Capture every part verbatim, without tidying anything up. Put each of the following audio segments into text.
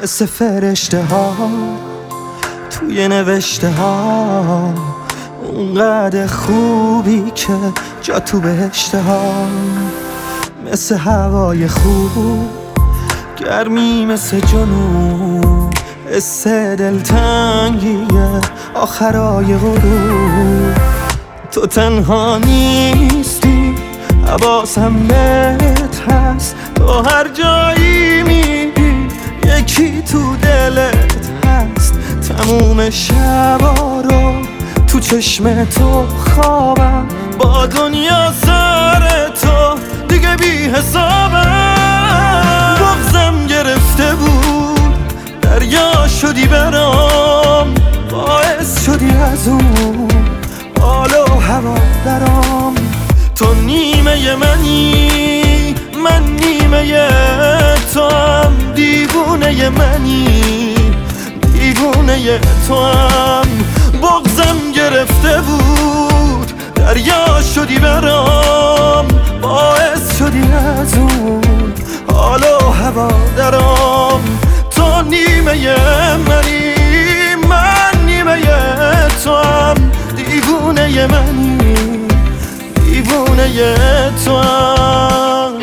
مثل فرشته ها توی نوشته ها، اونقدر خوبی که جا تو بهشته ها. مثل هوای خوب گرمی مثل جنوب، حس دلتنگیه آخرای غروب. تو تنها نیستی حواسم بهت هست، تو هر جایی میری یکی تو دلت هست. تموم شبا رو تو چشم تو خوابم، با دنیا سر تو دیگه بی حسابم. بغضم گرفته بود دریا شدی برام، باعث شدی از اون حال و هوا درام. تو نیمه منی من نیمه تو هم، دیوونه منی دیوونه تو هم. بغضم گرفته بود دریا شدی برام، باعث شدی از اون حال و هوا درام. تو نیمه منی من نیمه تو هم، دیوونه منی دیوونه تو هم.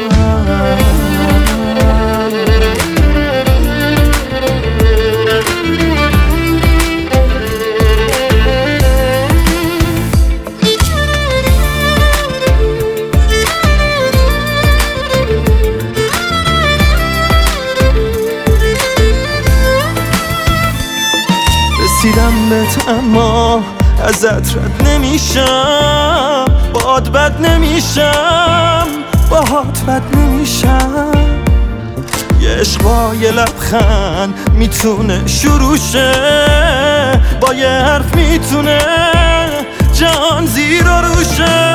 رسیدم بهت اما ازت رد نمیشم، باد بد نمیشم باهات بد نمیشم. یه عشق با یه لبخند میتونه شروع شه، با یه حرف میتونه جهان زیر و روشه.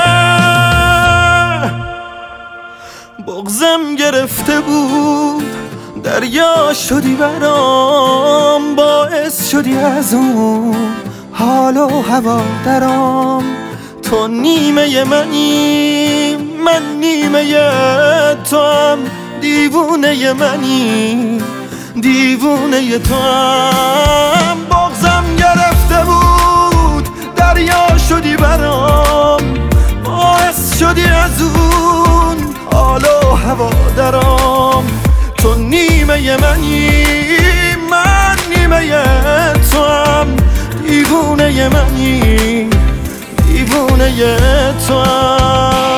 بغضم گرفته بود دریا شدی برام، باعث شدی از اون حال و هوا درام. تو نیمه منی من نیمه تو هم، دیوونه منی دیوونه تو هم. بغضم گرفته بود دریا شدی برام، باعث شدی از اون حال و هوا درام. تو نیمه منی من نیمه تو هم، دیوونه منی دیوونه تو هم.